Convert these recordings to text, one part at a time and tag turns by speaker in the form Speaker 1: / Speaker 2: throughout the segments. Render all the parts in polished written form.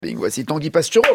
Speaker 1: Voici Tanguy Pastureau.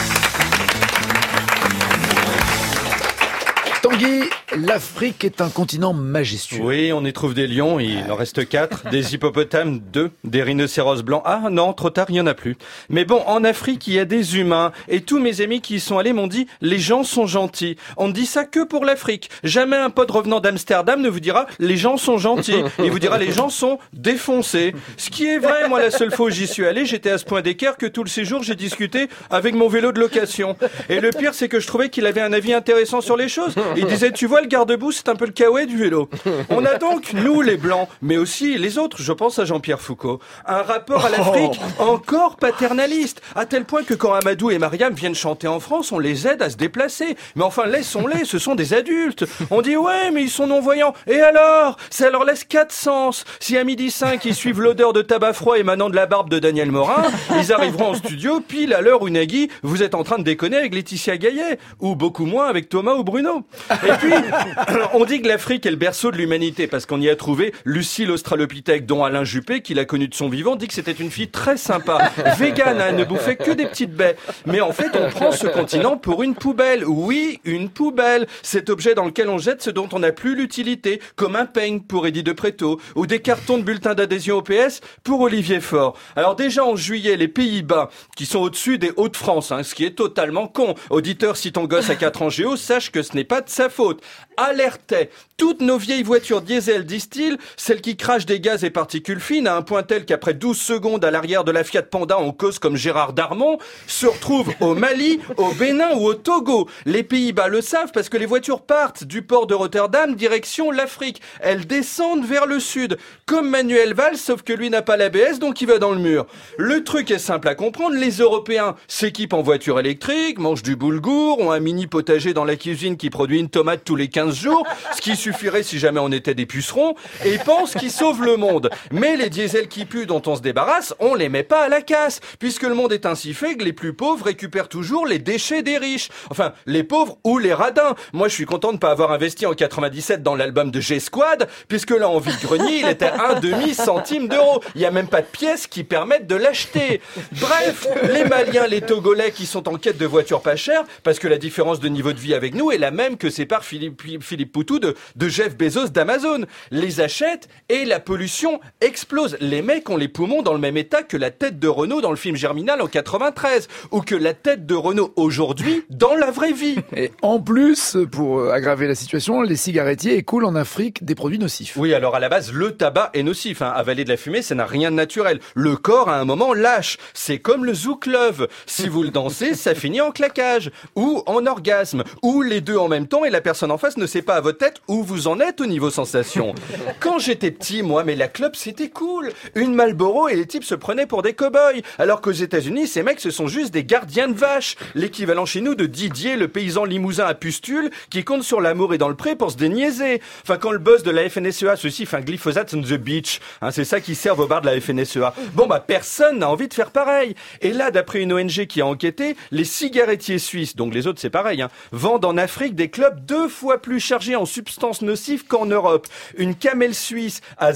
Speaker 1: Tanguy, l'Afrique est un continent majestueux.
Speaker 2: Oui, on y trouve des lions, il en reste 4, des hippopotames 2, des rhinocéros blancs. Ah non, trop tard, il n'y en a plus. Mais bon, en Afrique, il y a des humains. Et tous mes amis qui y sont allés m'ont dit, les gens sont gentils. On ne dit ça que pour l'Afrique. Jamais un pote revenant d'Amsterdam ne vous dira, les gens sont gentils. Il vous dira, les gens sont défoncés. Ce qui est vrai, moi, la seule fois où j'y suis allé, j'étais à ce point d'écart que tout le séjour, j'ai discuté avec mon vélo de location. Et le pire, c'est que je trouvais qu'il avait un avis intéressant sur les choses. Il disait, tu vois, le garde-boue, c'est un peu le kawaii du vélo. On a donc, nous les Blancs, mais aussi les autres, je pense à Jean-Pierre Foucault, un rapport à l'Afrique encore paternaliste, à tel point que quand Amadou et Mariam viennent chanter en France, on les aide à se déplacer. Mais enfin, laissons-les, ce sont des adultes. On dit, ouais, mais ils sont non-voyants. Et alors? Ça leur laisse 4 sens. Si à 12h05, ils suivent l'odeur de tabac froid émanant de la barbe de Daniel Morin, ils arriveront en studio pile à l'heure où Nagui, vous êtes en train de déconner avec Laetitia Gaillet, ou beaucoup moins avec Thomas ou Bruno. Et puis, on dit que l'Afrique est le berceau de l'humanité parce qu'on y a trouvé Lucie l'Australopithèque, dont Alain Juppé, qui l'a connue de son vivant, dit que c'était une fille très sympa, végane, ne bouffait que des petites baies. Mais en fait, on prend ce continent pour une poubelle. Oui, une poubelle. Cet objet dans lequel on jette ce dont on n'a plus l'utilité, comme un peigne pour Eddie de Pretto, ou des cartons de bulletins d'adhésion au PS pour Olivier Faure. Alors déjà en juillet, les Pays-Bas, qui sont au-dessus des Hauts-de-France, ce qui est totalement con. Auditeur, si ton gosse a 4 ans géo, sache que ce n'est pas de sa faute. Alertait. Toutes nos vieilles voitures diesel, disent-ils, celles qui crachent des gaz et particules fines à un point tel qu'après 12 secondes à l'arrière de la Fiat Panda, on cause comme Gérard Darmon, se retrouvent au Mali, au Bénin ou au Togo. Les Pays-Bas le savent parce que les voitures partent du port de Rotterdam direction l'Afrique. Elles descendent vers le sud, comme Manuel Valls, sauf que lui n'a pas l'ABS, donc il va dans le mur. Le truc est simple à comprendre, les Européens s'équipent en voiture électrique, mangent du boulgour, ont un mini potager dans la cuisine qui produit une tomate tous les 15 jours, ce qui suffirait si jamais on était des pucerons, et pensent qu'ils sauvent le monde. Mais les diesels qui puent dont on se débarrasse, on les met pas à la casse, puisque le monde est ainsi fait que les plus pauvres récupèrent toujours les déchets des riches. Enfin, les pauvres ou les radins. Moi, je suis content de pas avoir investi en 97 dans l'album de G-Squad, puisque là, en vide-grenier, il était à 1,5 centime d'euro. Il y a même pas de pièces qui permettent de l'acheter. Bref, les Maliens, les Togolais qui sont en quête de voitures pas chères, parce que la différence de niveau de vie avec nous est la même que sépare Philippe Poutou de Jeff Bezos d'Amazon. Les achètent et la pollution explose. Les mecs ont les poumons dans le même état que la tête de Renault dans le film Germinal en 93, ou que la tête de Renault aujourd'hui dans la vraie vie.
Speaker 1: Et en plus, pour aggraver la situation, les cigarettiers écoulent en Afrique des produits nocifs.
Speaker 2: Oui, alors à la base, le tabac est nocif. Avaler de la fumée, ça n'a rien de naturel. Le corps, à un moment, lâche. C'est comme le zouk love. Si vous le dansez, ça finit en claquage, ou en orgasme, ou les deux en même temps, et la personne en face ne sait pas à votre tête où vous en êtes au niveau sensation. Quand j'étais petit, moi, mais la clope, c'était cool. Une Marlboro et les types se prenaient pour des cow-boys. Alors qu'aux États-Unis, ces mecs, ce sont juste des gardiens de vaches. L'équivalent chez nous de Didier, le paysan limousin à pustule, qui compte sur l'amour et dans le pré pour se déniaiser. Enfin, quand le boss de la FNSEA se siffle un glyphosate on the beach, c'est ça qui servent au bar de la FNSEA. Bon, personne n'a envie de faire pareil. Et là, d'après une ONG qui a enquêté, les cigarettiers suisses, donc les autres c'est pareil, vendent en Afrique des clopes 2 fois plus chargées en substances nocives qu'en Europe. Une Camel suisse à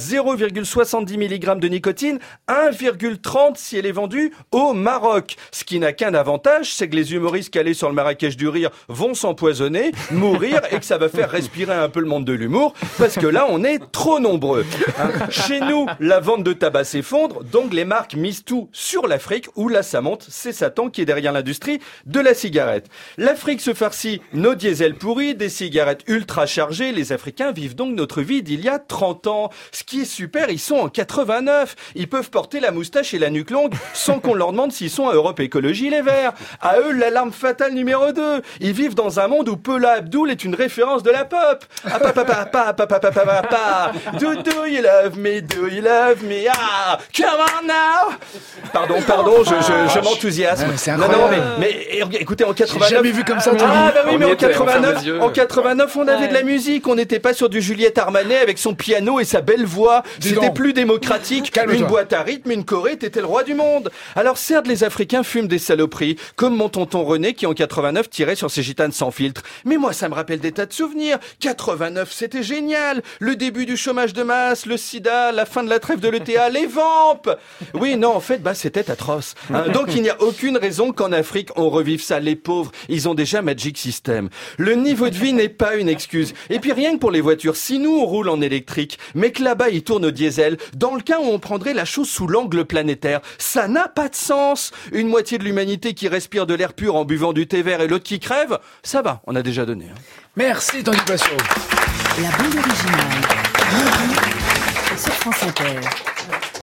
Speaker 2: 0,70 mg de nicotine, 1,30 si elle est vendue au Maroc. Ce qui n'a qu'un avantage, c'est que les humoristes calés sur le Marrakech du rire vont s'empoisonner, mourir, et que ça va faire respirer un peu le monde de l'humour, parce que là, on est trop nombreux. Chez nous, la vente de tabac s'effondre, donc les marques misent tout sur l'Afrique, où là, ça monte, c'est Satan qui est derrière l'industrie de la cigarette. L'Afrique se farcit nos diesels pourris, des cigarettes ultra chargées. Les Africains vivent donc notre vie d'il y a 30 ans. Ce qui est super, ils sont en 89. Ils peuvent porter la moustache et la nuque longue sans qu'on leur demande s'ils sont à Europe Écologie Les Verts. À eux, l'alarme fatale numéro 2. Ils vivent dans un monde où Paula Abdul est une référence de la pop. Do you love me, do you love me, come on now. Pardon, je m'enthousiasme.
Speaker 1: C'est incroyable.
Speaker 2: Non, mais écoutez, en 89.
Speaker 1: J'ai jamais vu comme ça, Tanguy.
Speaker 2: Oui, mais en 89, En 89, on avait de la musique. On n'était pas sur du Juliette Armanet avec son piano et sa belle voix. C'était plus démocratique. Une boîte à rythme, une choré, t'étais le roi du monde. Alors certes, les Africains fument des saloperies, comme mon tonton René qui en 89 tirait sur ses gitanes sans filtre. Mais moi, ça me rappelle des tas de souvenirs. 89, c'était génial. Le début du chômage de masse, le sida, la fin de la trêve de l'ETA, les vampes. Oui, non, en fait, c'était atroce. Donc il n'y a aucune raison qu'en Afrique, on revive ça. Les pauvres, ils ont déjà Magic System. Le niveau de vie n'est pas une excuse. Et puis rien que pour les voitures, si nous on roule en électrique, mais que là-bas ils tournent au diesel, dans le cas où on prendrait la chose sous l'angle planétaire, ça n'a pas de sens. Une moitié de l'humanité qui respire de l'air pur en buvant du thé vert et l'autre qui crève, ça va, on a déjà donné.
Speaker 1: Merci Tanguy Passio.
Speaker 3: La bande originale sur France Inter.